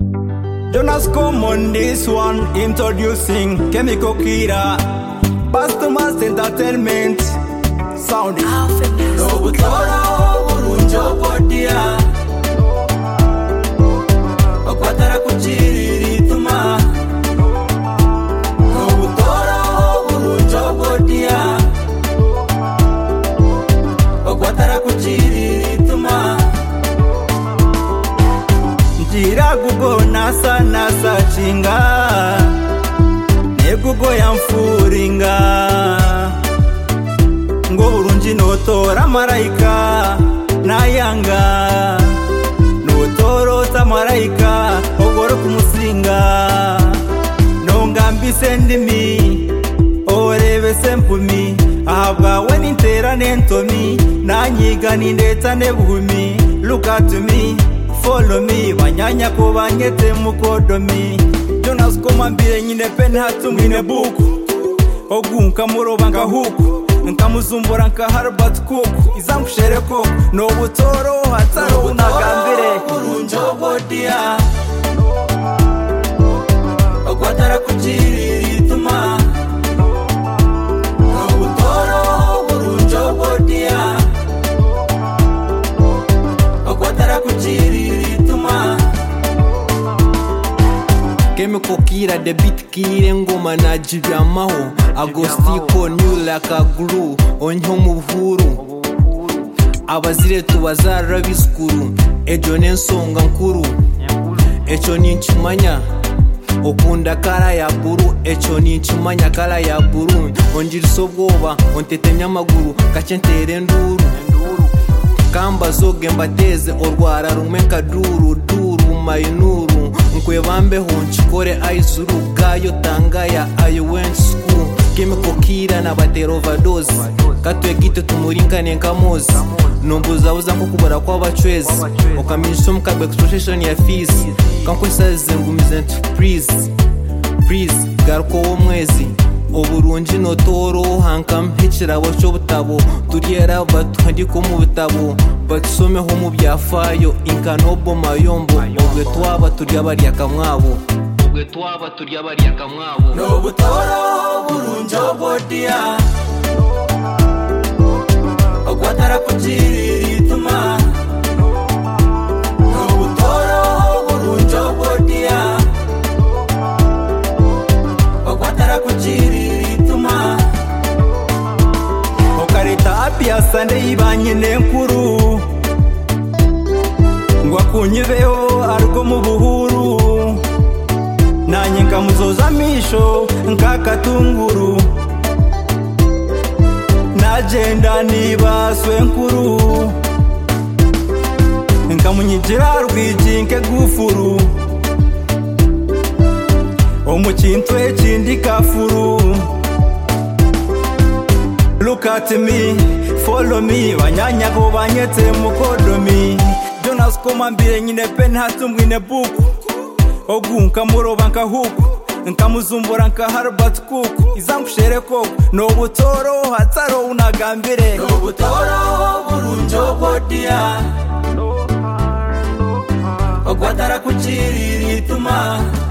Jonas come on this one, introducing Chemical Kira, Bastomas Entertainment, sound. No butoro burunjo podia, okwatara kuchiri tuma. No butoro burunjo podia, okwatara kuchiri tuma. Njira gugo nasa chinga, ne gugo yamfuringa. Ngo burunji notora marayika nayanga, notorota marayika ogoro kumusinga. Nongambise ndimi orebe sempumi, ahabwawe n'intera n'entomi, nanyiga n'indeta n'ebuhumi. Look at me, follow me, banyanya ko banyete mukodomi. Jonas koma mbire nyine pen hatu mwine buku, ogunka muroba nkahuku, nkamuzumbura nka Harvard kuku, izamkushere koko. No butoro hataro unagambire burunjo bodia, okwatara kuchiri tuma. No butoro burunjo bodia, okwatara kuchiri tuma. Chemical Kira, the beat kire ngoma na jibyamaho. Agostiko new like a glue, onyo muvuru. Abazire tubazara biskuru, ejo nensonga nkuru. Echo ninchimanya, okunda kala ya buru. Echo ninchimanya kala ya buru. Onjiriso bwoba, ontetenya amaguru, kachentere nduru. Kamba zoge mbateze orwara rumeka duru mayinuru. Nkwebambeho nchikore aizuru gayo tangaya I went school. Chemical Kira na batero overdose, katwegite tumuringane nkamozi. Nombuza nkukubara kw'abachwezi, okaminisha mukagwe expression ya fees. Kankwesaze ngumize nti please garuko wo mwezi. Oburunji notoro hankampikirabo cy'obutabo, turiyera batwandiko mu bitabo, batusomeho mu byafayo inkanobo mayombo. Obwe twaba turya bari akamwabo, no butoro burunjo bodia, okwatara kuchiri tuma. No butoro burunjo bodia, okwatara kuchiri tuma. Okarita apia sande ibanye nenkuru, ngwa kunyibeho ariko mu buhuru. Nanye nkamuzoza misho nkakatunguru, najenda nibaswe nkuru. Nkamunyigira rwijinke gufuru, omukintu ekindi kafuru. Look at me, follow me, banyanya ko banyete mukodomi. Jonas koma mbire nyine pen hatu mwine buku, ogunka muroba nkahuku, nkamuzumbura nka Harvard kuku, izamkushere koko. No butoro hataro unagambire, no butoro burunjo bodia, okwatara kuchiri tuma.